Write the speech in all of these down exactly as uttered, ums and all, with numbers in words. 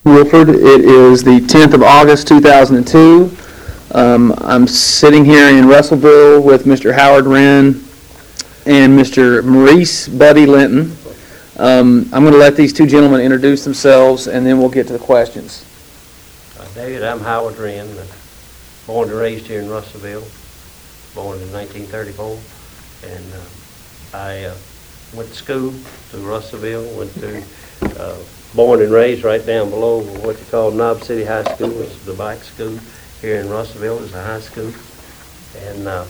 Wilford. It is the tenth of August, two thousand two. Um, I'm sitting here in Russellville with Mister Howard Wren and Mister Maurice Buddy Linton. Um, I'm going to let these two gentlemen introduce themselves, and then we'll get to the questions. Uh, David, I'm Howard Wren, uh, born and raised here in Russellville, born in nineteen thirty-four, and uh, I uh, went to school to Russellville, went to uh, born and raised right down below what you call Knob City High School. It's the black school here in Russellville. It's a high school, and uh,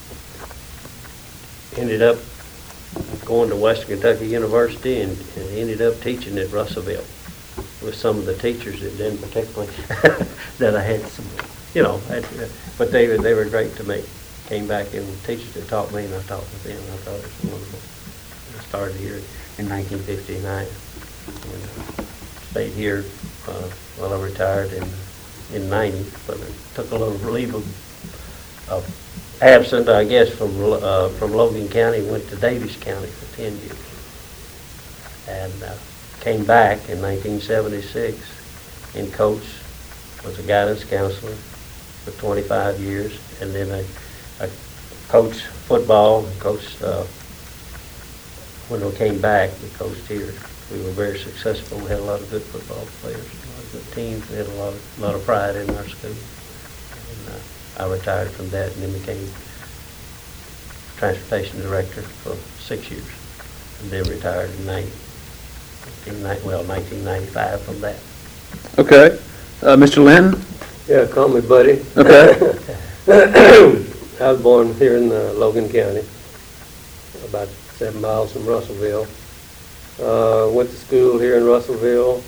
ended up going to Western Kentucky University and, and ended up teaching at Russellville with some of the teachers that didn't particularly that I had some, you know, had, uh, but they were they were great to me. Came back and teachers that taught me, and I taught with them. I thought it was wonderful. I started here in nineteen fifty-nine. And, uh, stayed here uh, while I retired in in ninety, but I took a little leave of, of absent, I guess, from uh, from Logan County. Went to Daviess County for ten years, and uh, came back in nineteen seventy-six and coached. Was a guidance counselor for twenty-five years, and then I, I coached football. Coached uh, when I came back. We coached here. We were very successful. We had a lot of good football players, a lot of good teams. We had a lot of, lot of pride in our school. And, uh, I retired from that and then became transportation director for six years, and then retired in ninety, well, nineteen ninety-five from that. Okay. Uh, Mister Linton? Yeah, call me Buddy. Okay. I was born here in uh, Logan County, about seven miles from Russellville. Uh, went to school here in Russellville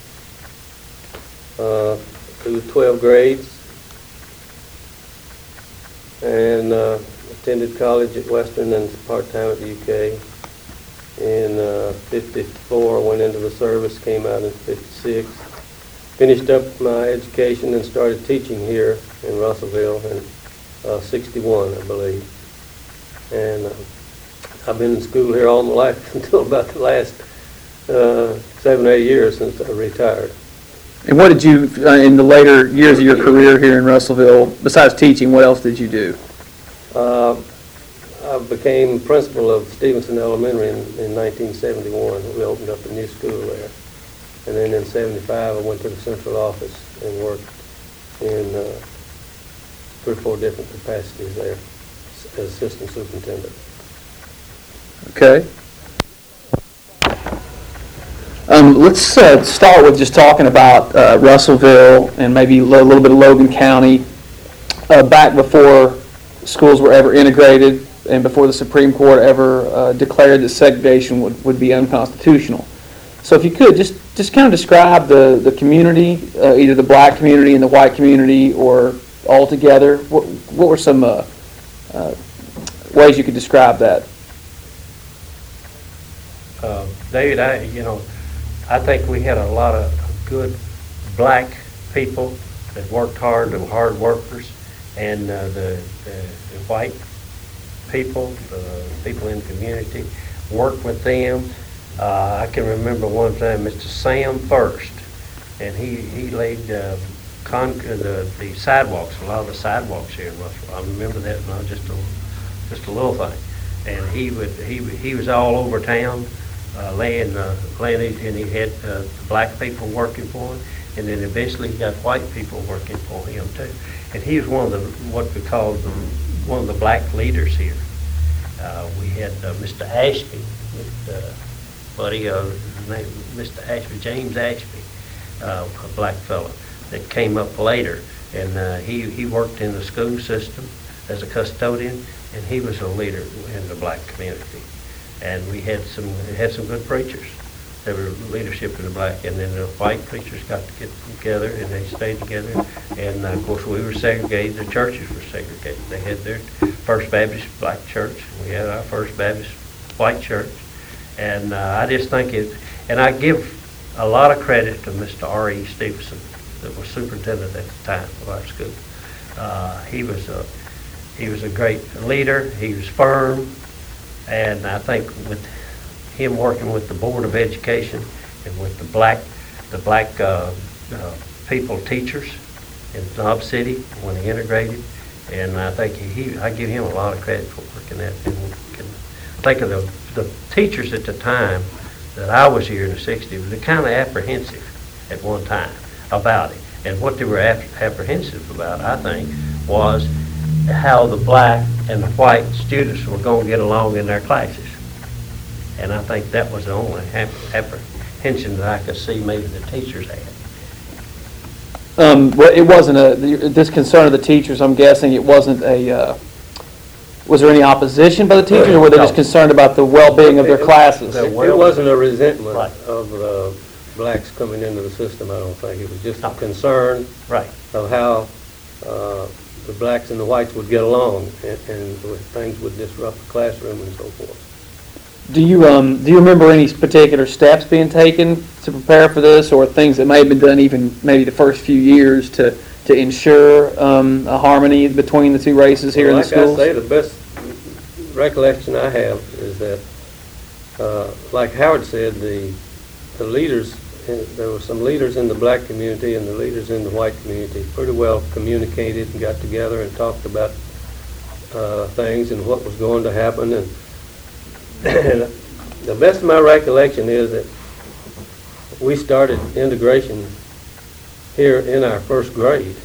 uh, through twelve grades, and uh, attended college at Western and part-time at the U K. In uh, fifty-four, I went into the service, came out in fifty-six, finished up my education and started teaching here in Russellville in uh, sixty-one, I believe. And uh, I've been in school here all my life until about the last uh, seven, eight years since I retired. And what did you, uh, in the later years of your career here in Russellville, besides teaching, what else did you do? Uh, I became principal of Stevenson Elementary in, in nineteen seventy-one. We opened up a new school there. And then in seventy-five, I went to the central office and worked in uh, three or four different capacities there as assistant superintendent. Okay. Um, let's uh, start with just talking about uh, Russellville and maybe a little bit of Logan County uh, back before schools were ever integrated and before the Supreme Court ever uh, declared that segregation would, would be unconstitutional. So if you could, just, just kind of describe the, the community, uh, either the black community and the white community or all together. What, what were some uh, uh, ways you could describe that? Uh, David, I, you know, I think we had a lot of good black people that worked hard, that were hard workers, and uh, the, the, the white people, the people in the community, worked with them. Uh, I can remember one time Mister Sam First, and he, he laid uh, con- uh, the, the sidewalks, a lot of the sidewalks here in Russell. I remember that, not just a, just a little thing. And he would he he was all over town, uh, laying, uh, laying, and he had uh, black people working for him, and then eventually he got white people working for him too. And he was one of the what we call the one of the black leaders here. Uh, we had uh, Mister Ashby, with, uh, buddy, uh, name, Mister Ashby, James Ashby, uh, a black fellow that came up later, and uh, he he worked in the school system as a custodian, and he was a leader in the black community. And we had some we had some good preachers. There were leadership in the black, and then the white preachers got to get together, and they stayed together. And uh, of course, we were segregated. The churches were segregated. They had their First Baptist black church. We had our First Baptist white church. And uh, I just think it, and I give a lot of credit to Mister R E Stevenson, that was superintendent at the time of our school. Uh, he was a he was a great leader. He was firm, and I think with him working with the Board of Education and with the black the black uh, uh, people, teachers in Knob City when he integrated, and I think he, I give him a lot of credit for working that. And can think of the, the teachers at the time that I was here in the sixties, were kind of apprehensive at one time about it. And what they were ap- apprehensive about, I think, was how the black and the white students were going to get along in their classes. And I think that was the only ap- apprehension that I could see maybe the teachers had. Um, well, it wasn't a, this concern of the teachers, I'm guessing it wasn't a, uh, was there any opposition by the teachers, or were they just No. concerned about the well-being of their classes? It- It it wasn't a resentment Right. of the blacks coming into the system, I don't think. It was just a No. concern Right. of how uh, the blacks and the whites would get along, and and things would disrupt the classroom and so forth. Do you, um, do you remember any particular steps being taken to prepare for this, or things that may have been done even maybe the first few years to, to ensure um, a harmony between the two races here in the schools? Like I say, the best recollection I have is that, uh, like Howard said, the the leaders, uh, there were some leaders in the black community and the leaders in the white community pretty well communicated and got together and talked about uh, things and what was going to happen. And, and the best of my recollection is that we started integration here in our first grade,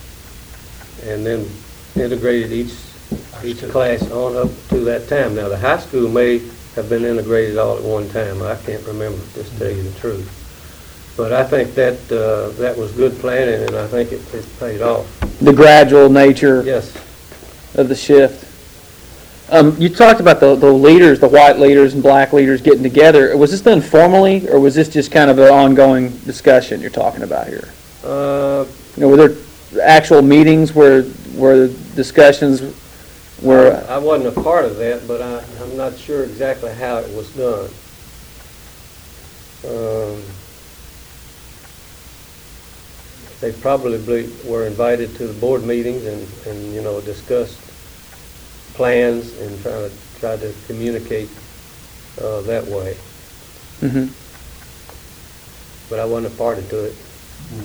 and then integrated each each class on up to that time. Now, the high school may have been integrated all at one time. I can't remember, just to tell you the truth. But I think that uh, that was good planning, and I think it, it paid off. The gradual nature Yes. of the shift. Um, you talked about the, the leaders, the white leaders and black leaders getting together. Was this done formally, or was this just kind of an ongoing discussion you're talking about here? Uh, You know, were there actual meetings where where discussions were? I wasn't a part of that, but I, I'm not sure exactly how it was done. Um, they probably were invited to the board meetings and, and you know, discussed plans and try to try to communicate uh, that way. Mm-hmm. But I wasn't a party to it. No.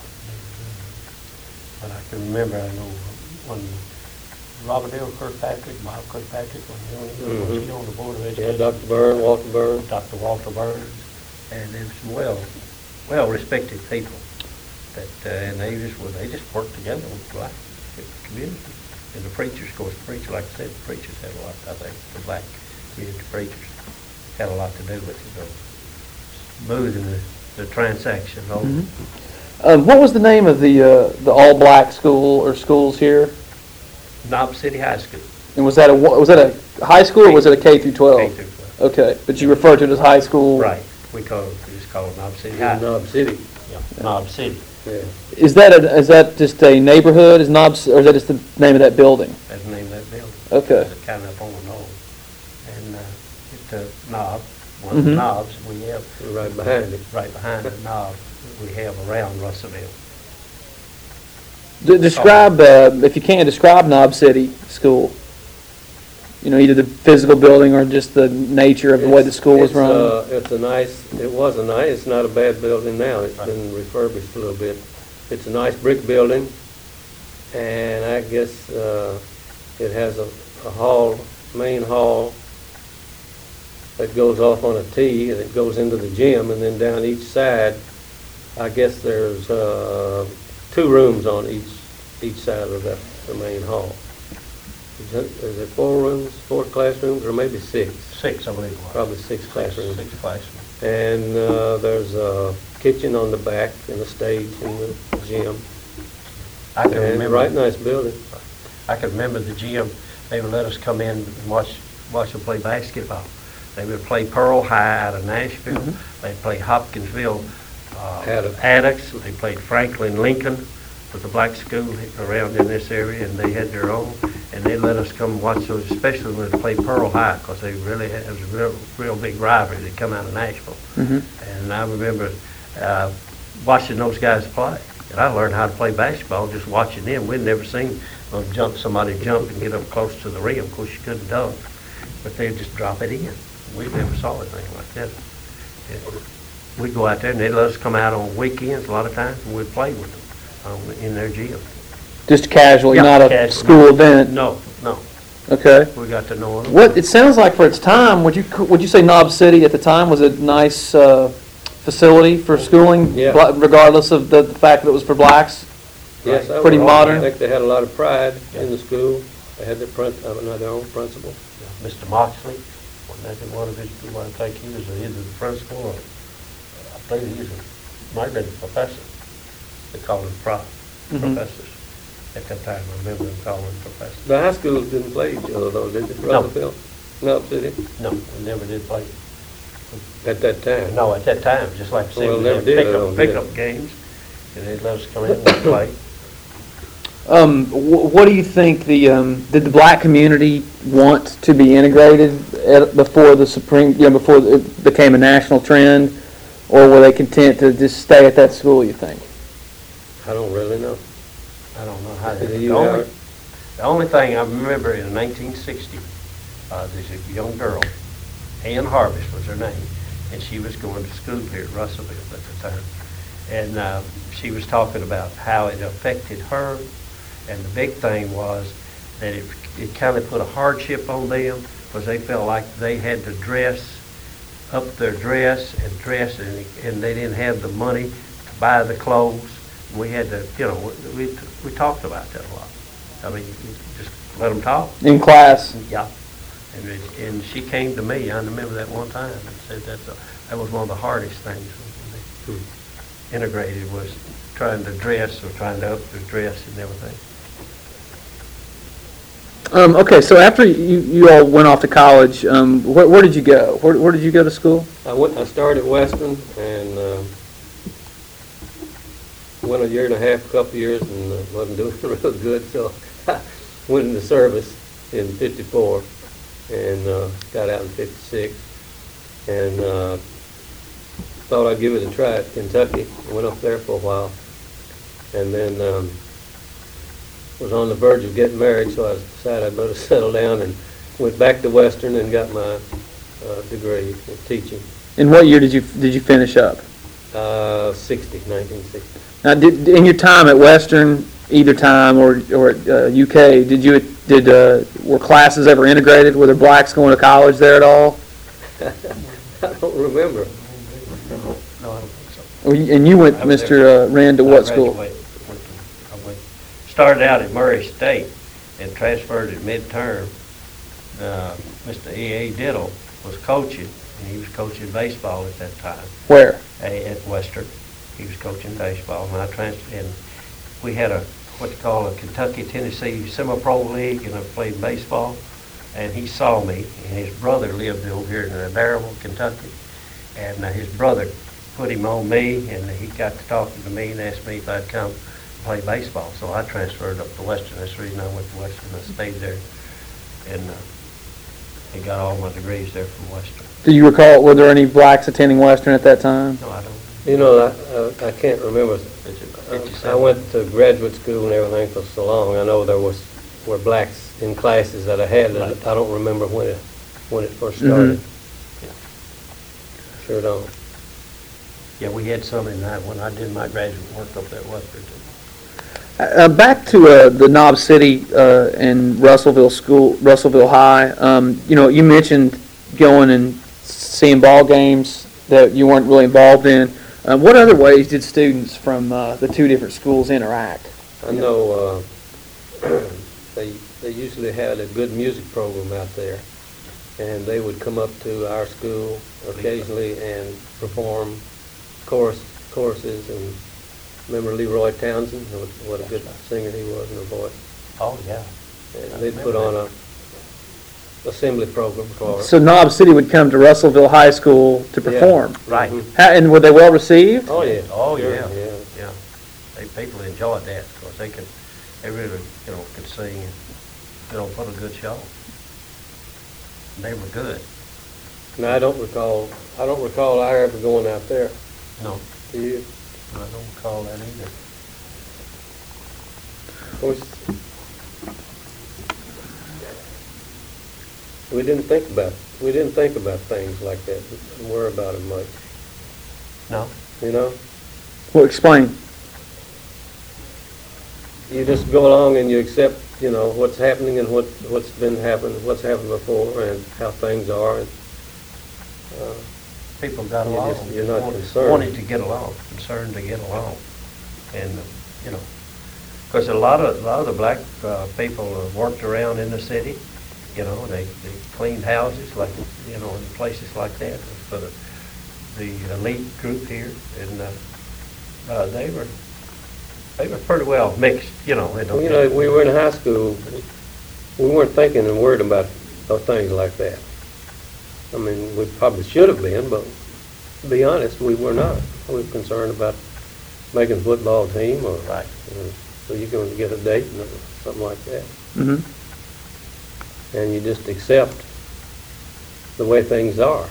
But I can remember, I know, when Robert L. Kirkpatrick, Bob Kirkpatrick, when he was Mhm. he on the Board of Yeah, Education. Doctor Byrne, Walter Byrne. Doctor Walter Burns, and there was some well, well-respected people that, uh, and they just, well, they just worked together with the black community. And the preachers, of course, the preacher, like I said, the preachers had a lot, I think, the black community preachers had a lot to do with it, so smoothing the, the transaction over. Mm-hmm. Um, what was the name of the uh, the all-black school or schools here? Knob City High School. And was that a was that a high school or was it a K through K twelve? through twelve. Okay, but you refer to it as high school. Right, we call it, we just call it Knob City High. In Knob City. Yeah, Knob City, Yeah. Is that a, is that just a neighborhood? Is Knobs, or is that just the name of that building? that's the name of that building. Okay. It's kind of up on the knoll. And uh, it's a knob, one of the Mhm. knobs we have, Right behind it. right behind the knob, we have around Russellville. D- describe, uh, if you can, describe Knob City School. You know, either the physical building or just the nature of the way the school was It's, run. uh, It's a nice, it was a nice, it's not a bad building now. It's been refurbished a little bit. It's a nice brick building, and I guess uh, it has a a hall, main hall that goes off on a T, and it goes into the gym, and then down each side, I guess there's uh, two rooms on each each side of that, the main hall. Is it- is it four rooms, four classrooms, or maybe six? Six, I believe it was. Probably six classrooms. Six classrooms. And uh, there's a kitchen on the back and a stage in the gym. I can And a remember. right nice building. I can remember the gym, they would let us come in and watch, watch them play basketball. They would play Pearl High out of Nashville. Mm-hmm. They'd play Hopkinsville, uh, Attucks. Attucks. They played Franklin Lincoln with the black school around in this area, and they had their own. And they let us come watch those, especially when they played Pearl High, because they really had, it was a real, real big rivalry. They come out of Nashville. Mhm. And I remember uh, watching those guys play. And I learned how to play basketball just watching them. We'd never seen them jump, somebody jump and get up close to the rim. Of course, you couldn't dunk, but they'd just drop it in. We never saw anything like that. Yeah. we'd go out there, and they'd let us come out on weekends a lot of times, and we'd play with them um, in their gym. Just casually, Yeah, not a casually. school event? No, no, Okay. we got to know them. What, it sounds like for its time, would you, would you say Knob City at the time was a nice uh, facility for schooling? Yeah. bla- Regardless of the the fact that it was for blacks? Yes, I Pretty would- modern? I think they had a lot of pride Yeah. in the school. They had their, prin- uh, no, their own principal. Mister Moxley, when they did one of his, I think he was either the principal or, I believe he was, a- might have been a professor. They called him prof, Mhm. professors at that time. I remember them calling them professors. The high schools didn't play each other though, did they? No. Russellville? No, City? No, we never did play. At that time? No, at that time, just like I said, Well, we never had did, I pickup, don't get it. pickup games, and they'd let us come in and play. Um, wh- What do you think the, um, did the black community want to be integrated at- before the Supreme, you know, before it became a national trend? Or were they content to just stay at that school, you think? I don't really know. I don't know how. Did The you, only, Howard? the only thing I remember in nineteen sixty, uh, there's a young girl, Ann Harvest was her name, and she was going to school here at Russellville at the time. And uh, she was talking about how it affected her, and the big thing was that it, it kind of put a hardship on them, because they felt like they had to dress up their dress and dress, and, and they didn't have the money to buy the clothes. We had to, you know, we, we talked about that a lot. I mean, you just let them talk. In class? Yeah. And, it- and she came to me, I remember that one time, and said that that was one of the hardest things when they integrated, was trying to dress or trying to up their dress and everything. Um, okay, so after you, you all went off to college, um, where, where did you go? Where, where did you go to school? I went, I started at Western and, um, went a year and a half, a couple of years, and uh, wasn't doing real good, so I went into service in fifty-four and, uh, got out in fifty-six. And, uh, thought I'd give it a try at Kentucky. Went up there for a while. And then, um, was on the verge of getting married, so I decided I'd better settle down, and went back to Western and got my uh, degree in teaching. And what year did you did you finish up? Uh, sixty, nineteen sixty. Now, did, in your time at Western, either time or or at uh, U K, did you did uh, were classes ever integrated? Were there blacks going to college there at all? I don't remember. No, I don't think so. Or you- And you went, I was Mister there. Uh, Rand, to I what school? graduated, went to- I went- Started out at Murray State and transferred at midterm. Uh, Mister E A Diddle was coaching, and he was coaching baseball at that time Where? a- at Western. He was coaching baseball, and I transferred, and we had a, what you call a Kentucky-Tennessee semi-pro league, and I played baseball, and he saw me, and his brother lived over here in Darrell, Kentucky, and uh, his brother put him on me, and he got to talking to me and asked me if I'd come play baseball. So I transferred up to Western. That's the reason I went to Western. I stayed there, and uh, I got all my degrees there from Western. Do you recall, were there any blacks attending Western at that time? No, I don't. You know, I, I, I can't remember. It's a- I it's I a- went to graduate school and everything for so long. I know there was, were blacks in classes that I had, and I don't remember when it, when it first started. Sure don't. Yeah, we had some in that when I did my graduate work up there at Western. Uh, back to uh, the Knob City uh, and Russellville School, Russellville High. Um, you know, you mentioned going and seeing ball games that you weren't really involved in. Uh, what other ways did students from uh, the two different schools interact? I know uh, they they usually had a good music program out there, and they would come up to our school occasionally and perform chorus choruses. And remember Leroy Townsend? What what a good singer he was and a voice. Oh, yeah. And they'd put on a assembly program for us. So Knob City would come to Russellville High School to Yeah. perform. Right. Mhm. How, and were they well received? Oh yeah. Oh, Sure, yeah. yeah. Yeah. They, people enjoyed that because they could, they really, you know, could sing and, you know, put a good show. And they were good. No, I don't recall. I don't recall I ever going out there. No, Do you? I don't recall that either. Of course, we didn't think about we didn't think about things like that. We didn't worry about it much. No. You know? Well, explain. You just go along and you accept, you know, what's happening and what, what's been happening, what's happened before and how things are. And, uh, People got You're along. just- you're not wanted- concerned. Wanted to get along, concerned to get along. And, uh, you know, because a lot of, a lot of the black uh, people uh, worked around in the city, you know, they, they cleaned houses like, you know, in places like that for the, the elite group here. And uh, uh, they were, they were pretty well mixed, you know. they don't- Well, you know, we were in high school, we weren't thinking and worried about uh, things like that. I mean, we probably should have been, but to be honest, we were not. We were concerned about making a football team or, Right. uh, so you're going to get a date or something like that. Mm-hmm. And you just accept the way things are.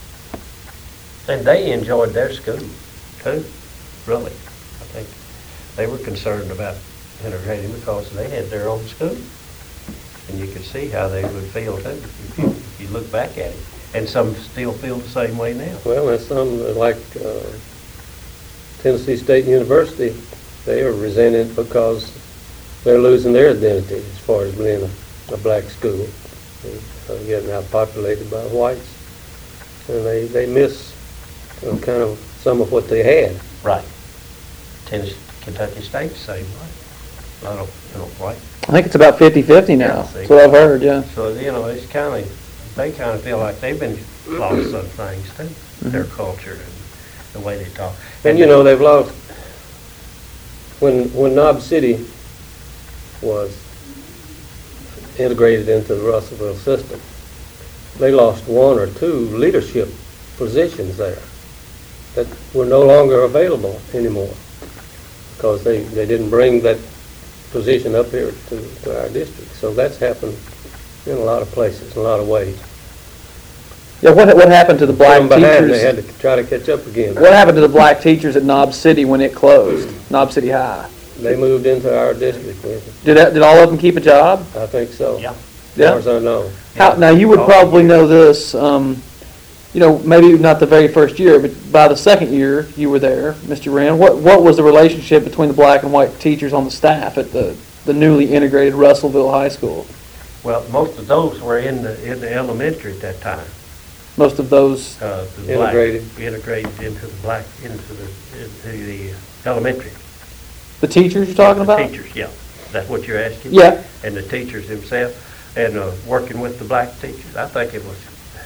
And they enjoyed their school, too, really. I think they were concerned about integrating because they had their own school. And you could see how they would feel, too, if you, if you look back at it. And some still feel the same way now. Well, there's some, uh, like uh, Tennessee State University, they are resented because they're losing their identity as far as being a, a black school. They're uh, getting outpopulated by whites. And they, they miss you know, kind of some of what they had. Right. Tennessee, Kentucky State, same way. A lot of, you know, white. I think it's about fifty-fifty now. Yeah, see. That's what I've heard, yeah. So, you know, it's kind of, they kind of feel like they've been lost some things too, their culture and the way they talk. And, you know, they've lost, when, when Knob City was integrated into the Russellville system, they lost one or two leadership positions there that were no longer available anymore because they, they didn't bring that position up here to, to our district. So that's happened in a lot of places, in a lot of ways. Yeah, what, what happened to the black From behind, they had teachers? to try to catch up again. What happened to the black teachers at Knob City when it closed, Knob City High? They moved into our district with it. Did that, did all of them keep a job? I think so. Yeah. As Yeah? far as I know. How, now, you would probably know this, um, you know, maybe not the very first year, but by the second year you were there, Mister Rand, what, what was the relationship between the black and white teachers on the staff at the, the newly integrated Russellville High School? Well, most of those were in the, in the elementary at that time. Most of those, Uh, the black- Integrated. Integrated into the black, into the, into the elementary. the teachers you're talking The about? teachers, yeah. That's what you're asking? Yeah. And the teachers themselves, and uh, working with the black teachers. I think it was,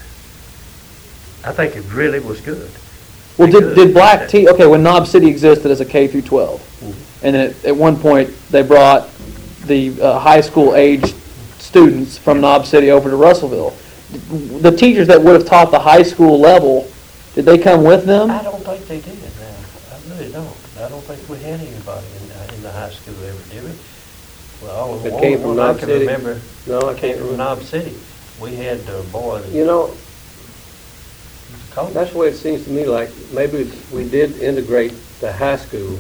I think it really was good. Well, They did, could. did black te, okay, when Knob City existed as a K through twelve, Mhm. and then at, at one point, they brought the uh, high school age students from Knob City over to Russellville. The teachers that would have taught the high school level, did they come with them? I don't think they did now. I really don't. I don't think we had anybody in, the- in the high school ever, did we? Well, all of the That came only from one I Knob can City? remember No, I came can't from remember. Knob City. We had a boy that You know, was a coach. that's the way it seems to me like maybe we did integrate the high school.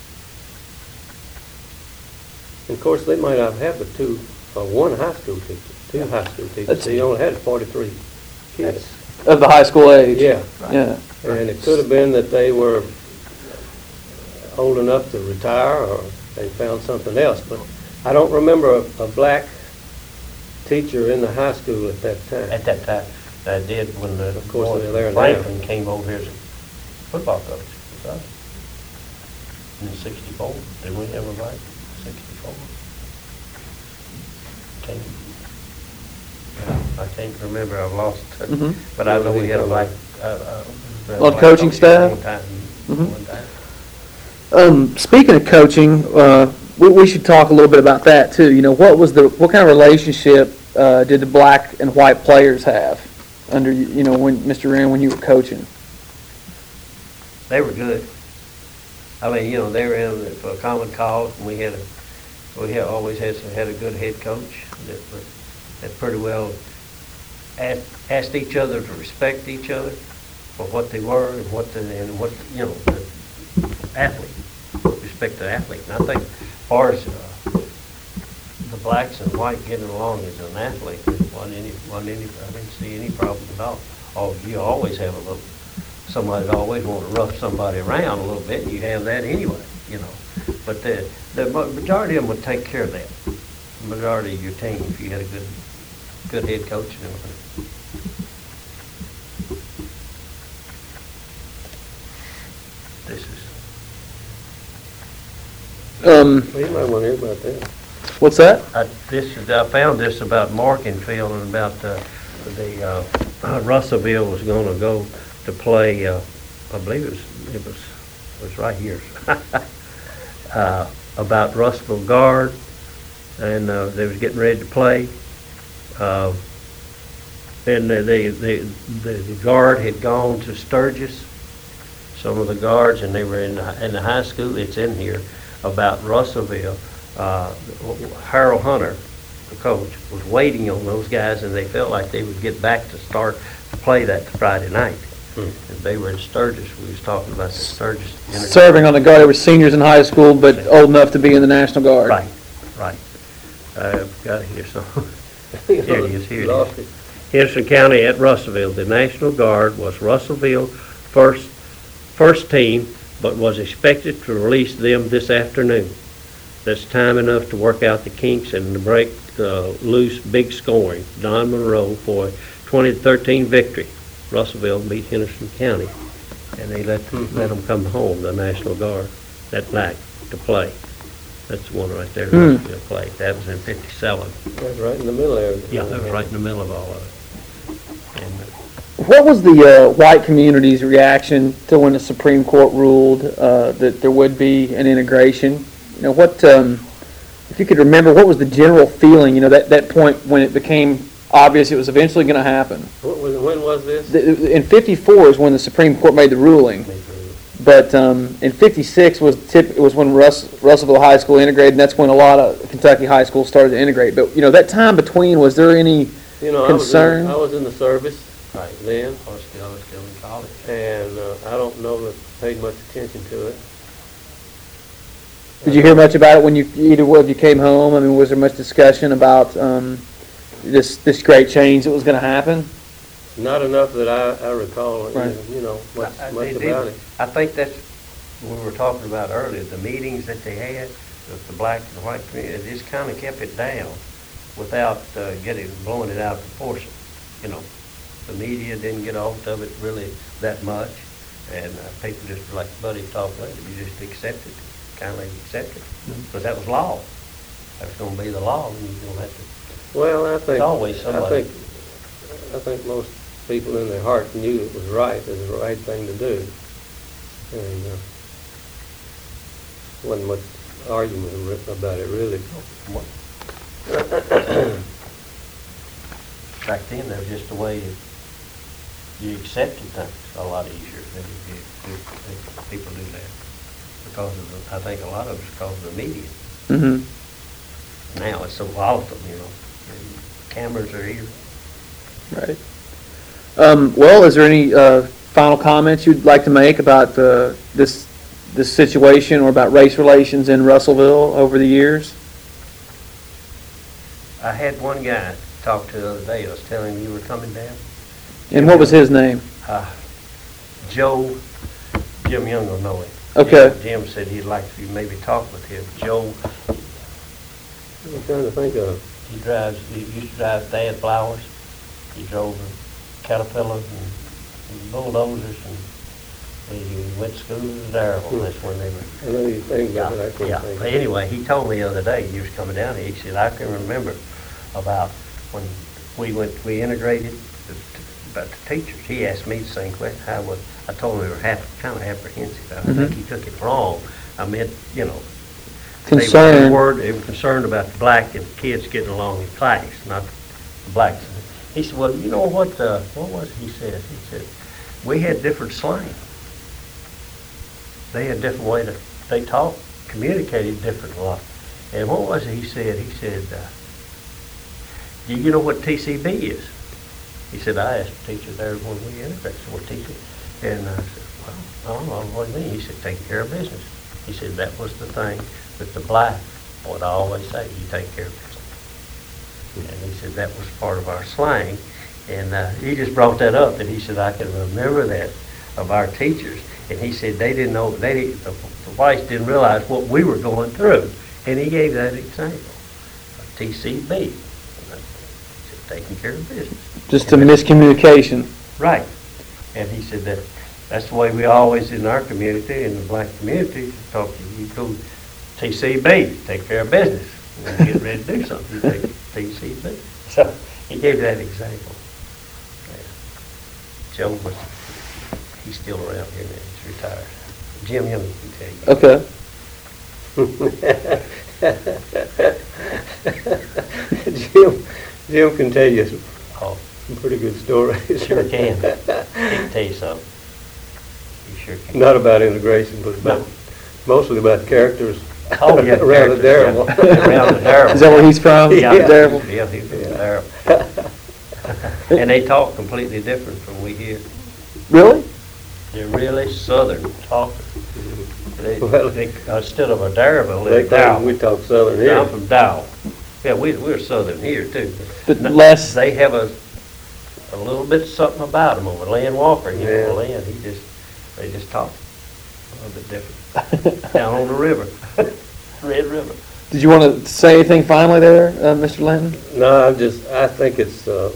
And of course, they might not have but two, or one high school teacher, two high school teachers. That's- They only had forty-three kids. Of the high school age? Yeah, Yeah. and it could have been that they were old enough to retire or they found something else. But I don't remember a, a black teacher in the high school at that time. At that time, I did when the Of course, boy they're there from now. Franklin came over here as a football coach. So, in sixty-four, did we have a black? sixty-four. Can't, I can't remember, I've lost it. Mhm. But I know we had a black, uh, uh. On black coaching coach staff? One time, Mhm. one time. Um, speaking of coaching, uh, we, we should talk a little bit about that too. You know, what was the, what kind of relationship, uh, did the black and white players have under, you you know, when, Mister Rand, when you were coaching? They were good. I mean, you know, they were in it for a common cause, and we had a, we had, always had, had a good head coach that, was- that pretty well asked, asked each other to respect each other for what they were and what the, and what, you know, the athlete, respect the athlete. And I think as far as, uh, the blacks and white getting along as an athlete, there wasn't any, wasn't any, I didn't see any problem at all. Oh, you always have a little somebody's always want to rough somebody around a little bit, and you have that anyway, you know. But the, the ma- majority of them would take care of that. The majority of your team, if you had a good, good head coach and everything. This is, Um, Well, you might want to hear about that. what's that? I, this is, I found this about Markinfield and about uh, the, uh, Russellville was gonna go to play, uh, I believe it was, it was, it was right here. uh, about Russellville Guard, and uh, they was getting ready to play. Uh, and the, the, the, the guard had gone to Sturgis, some of the guards, and they were in the, in the high school, it's in here, about Russellville. Uh, Harold Hunter, the coach, was waiting on those guys, and they felt like they would get back to start to play that Friday night. Hmm. And they were in Sturgis. We was talking about the Sturgis. Serving on the guard. They were seniors in high school, but old enough to be in the National Guard. Right, right. I've got it here, so. Here it is, here it Lost is. Henderson County at Russellville. The National Guard was Russellville first, first team, but was expected to release them this afternoon. That's time enough to work out the kinks and to break uh, loose big scoring. Don Monroe for a twenty to thirteen victory. Russellville beat Henderson County, and they let them, let them come home, the National Guard, that night to play. That's the one right there, Hmm. Russellville played. That was in fifty-seven. That's right in the middle there. Yeah, that was right in the middle of all of it. And, uh, What was the uh, white community's reaction to when the Supreme Court ruled uh, that there would be an integration? You know, what, um, if you could remember, what was the general feeling, you know, that, that point when it became obvious it was eventually going to happen? What was, when was this? The- In fifty-four is when the Supreme Court made the ruling, but um, in fifty-six was tip, it was when Russ, Russellville High School integrated, and that's when a lot of Kentucky high schools started to integrate. But, you know, that time between, was there any You know, concern? I was in, I was in the service right, then, I was still, I was still in college. and uh, I don't know that I paid much attention to it. Did you hear much about it when you, either of you came home? I mean, was there much discussion about um, this this great change that was going to happen? Not enough that I, I recall, Right. you know, much, I- I- much they- about they- it. I think that's what we were talking about earlier, the meetings that they had with the black and the white community, it just kind of kept it down without uh, getting, blowing it out of proportion. You know, the media didn't get off of it really that much, and uh, people just, like Buddy talked later, you just accept it, kind of accept it, because that was law. That's going to be the law, and you're going to have to, Well, I think, It's always I somebody. think, I think most people in their heart knew it was right, it was the right thing to do. And uh, wasn't much argument ar- about it, really. back then, that was just the way you accepted things a lot easier than you do, than people do that. Because of the, I think a lot of it's because of the media. Mm-hmm. Now it's so volatile, you know, and cameras are here. Right. Um, well, is there any uh, final comments you'd like to make about uh, this this situation or about race relations in Russellville over the years? I had one guy talk to the other day, I was telling him you were coming down. And what was his name? Uh, Joe, Jim Young will know him. Okay. Jim, Jim said he'd like to maybe talk with him. Joe, I'm trying to think of, he drives, he used to drive Dad Flowers. He drove Caterpillars and and bulldozers, and he went to school in Darrell. That's when they were. I know you think about it, I can't Yeah, think. but anyway, he told me the other day, he was coming down here, he said, I can remember about when we went, we integrated the- about the teachers. He asked me the same question, how was, I told him we were half, kind of apprehensive. I think Mhm. he took it wrong. I meant, you know, they were- Concern. They were, they were concerned about the black and kids getting along in class, not the blacks. He said, well, you know what, uh, what was it he said? He said, we had different slang. They had a different way to, they talked, communicated different a lot. And what was it he said? He said, uh, do you know what T C B is? He said, I asked the teacher there when we integrated, so what teacher? And I said, well, I don't know what do you mean. He said, taking care of business. He said, that was the thing that the black would always say, you take care of business. And he said, that was part of our slang. And uh, he just brought that up, and he said, I can remember that of our teachers, and he said they didn't know, they didn't, the the whites didn't realize what we were going through. And he gave that example, of T C B, taking care of business. Just a miscommunication. Right. And he said that that's the way we always, in our community, in the black community, talk to you, you go T C B, take care of business. When you get ready to do something, you take T C B. So he gave that example. Yeah. Joe was, he's still around here now, he's retired. Jim Young can tell you. Okay. Jim, Jim can tell you some Oh, pretty good stories. sure can. He can tell you something. He sure can. Not about integration, but about, No. mostly about characters Oh, yeah, around the characters, Darrell. yeah. Around the Darrell. Is that where he's from? Yeah, Darrell? yeah, he's from Darrell. And they talk completely different from we hear. Really? They're really southern talkers. They, Well, they, instead of a Darrell, They they're claim we Dow. talk Southern I'm here. from Dow. Yeah, we, we're southern here too. But No, less- They have a, a little bit something about them over Len Walker, you Yeah. know, Len, he just, they just talk a little bit different. Down on the river, Red River. Did you want to say anything finally there, uh, Mister Linton? No, I'm just, I think it's, uh,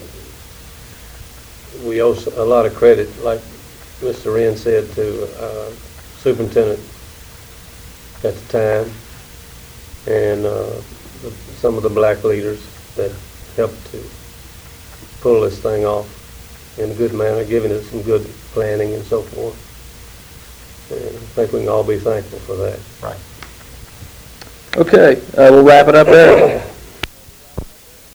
we owe s- a lot of credit, like Mister Wren said, to uh, superintendent at the time, and uh, the- some of the black leaders that helped to pull this thing off in a good manner, giving it some good planning and so forth. And I think we can all be thankful for that. Right. Okay, uh, we'll wrap it up there.